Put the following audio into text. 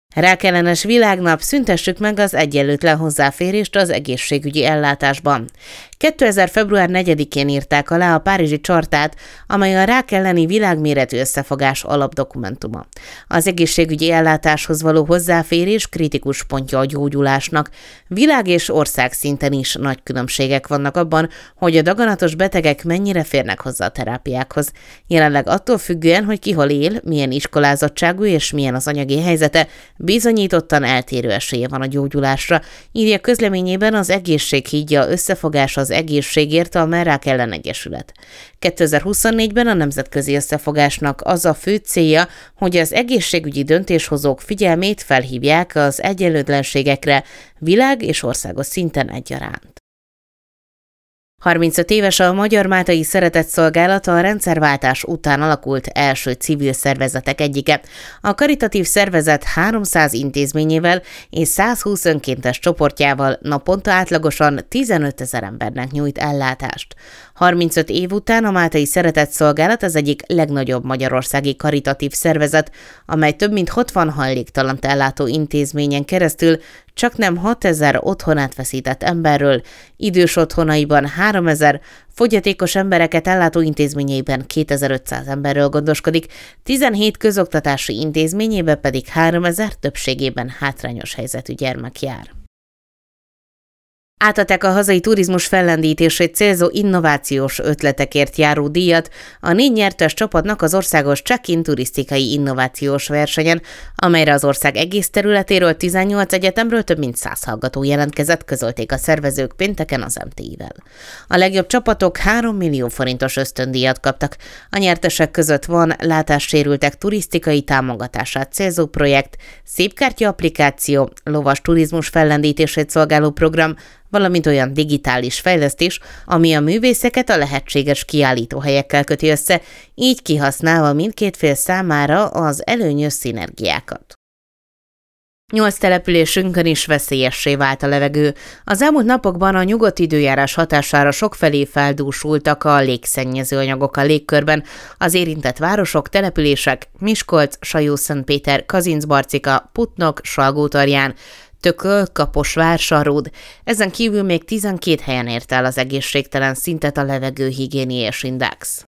Rákellenes világnap, szüntessük meg az egyenlőtlen hozzáférést az egészségügyi ellátásban. 2000. február 4-én írták alá a Párizsi Chartát, amely a rák elleni világméretű összefogás alapdokumentuma. Az egészségügyi ellátáshoz való hozzáférés kritikus pontja a gyógyulásnak. Világ és ország szinten is nagy különbségek vannak abban, hogy a daganatos betegek mennyire férnek hozzá a terápiákhoz. Jelenleg attól függően, hogy ki hol él, milyen iskolázottságú és milyen az anyagi helyzete, bizonyítottan eltérő esélye van a gyógyulásra, írja közleményében az Egészséghídja összefogás az egészségért a Rák ellen egyesület. 2024-ben a nemzetközi összefogásnak az a fő célja, hogy az egészségügyi döntéshozók figyelmét felhívják az egyenlőtlenségekre világ- és országos szinten egyaránt. 35 éves a Magyar Máltai Szeretetszolgálat, a rendszerváltás után alakult első civil szervezetek egyike. A karitatív szervezet 300 intézményével és 120 önkéntes csoportjával naponta átlagosan 15 000 embernek nyújt ellátást. 35 év után a Máltai Szeretetszolgálat az egyik legnagyobb magyarországi karitatív szervezet, amely több mint 60 hajléktalant ellátó intézményen keresztül csaknem 6000 otthonát veszített emberről, idős otthonaiban 3000, fogyatékos embereket ellátó intézményeiben 2500 emberről gondoskodik, 17 közoktatási intézményében pedig 3000, többségében hátrányos helyzetű gyermek jár. Átadták a hazai turizmus fellendítését célzó innovációs ötletekért járó díjat a 4 nyertes csapatnak az országos check-in turisztikai innovációs versenyen, amelyre az ország egész területéről 18 egyetemről több mint 100 hallgató jelentkezett, közölték a szervezők pénteken az MTI-vel. A legjobb csapatok 3 millió forintos ösztöndíjat kaptak. A nyertesek között van látássérültek turisztikai támogatását célzó projekt, szépkártya applikáció, lovas turizmus fellendítését szolgáló program, valamint olyan digitális fejlesztés, ami a művészeket a lehetséges kiállítóhelyekkel köti össze, így kihasználva mindkét fél számára az előnyös szinergiákat. 8 településünkön is veszélyessé vált a levegő. Az elmúlt napokban a nyugodt időjárás hatására sokfelé feldúsultak a légszennyező anyagok a légkörben. Az érintett városok, települések Miskolc, Sajó-Szentpéter, Kazincbarcika, Putnok, Salgótarján, Tököl, Kaposvár, Sarród. Ezen kívül még 12 helyen ért el az egészségtelen szintet a levegőhigiéniás index.